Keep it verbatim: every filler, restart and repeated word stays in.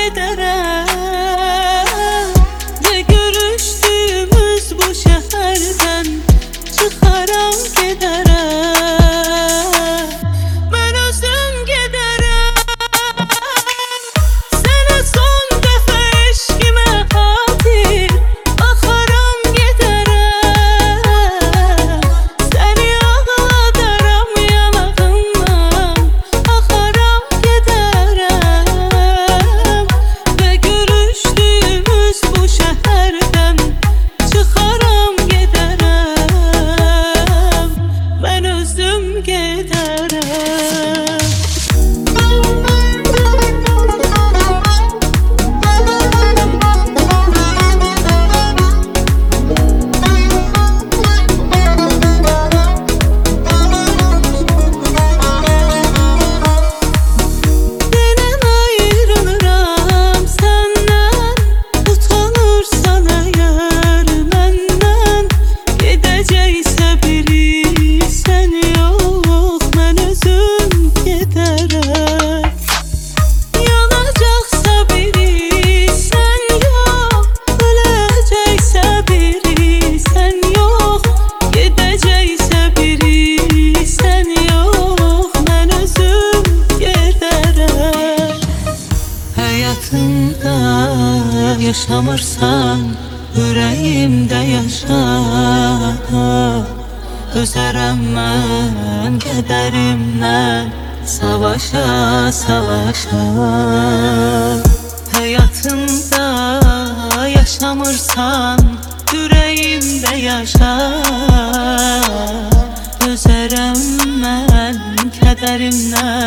gedərəm Ve görüşdüyümüz bu şəhərdən çıxaram gedərəm Mən özüm gedərəm Sənə son dəfə eşqimə xatir baxaram gedərəm Səni ağladaram yanağından axaram gedərəm Ve görüşdüyümüz bu şəhərdən çıxaram gedərəm Mən özüm gedərəm Denən ayrılıram səndən Utanırsan əgər məndən Gedəcəksə biri sən yox Mən özüm gedərəm Yanacaqsa biri sən yox Öləcəksə biri sən yox Gedəcəksə biri sən yox Mən özüm gedərəm Həyatımda yaşamırsan Ürəyimdə yaşa Özərəm mən qədərimdən Savaşa, savaşa Həyatımda yaşamırsan Ürəyimdə yaşa Özərəm mən qədərimdən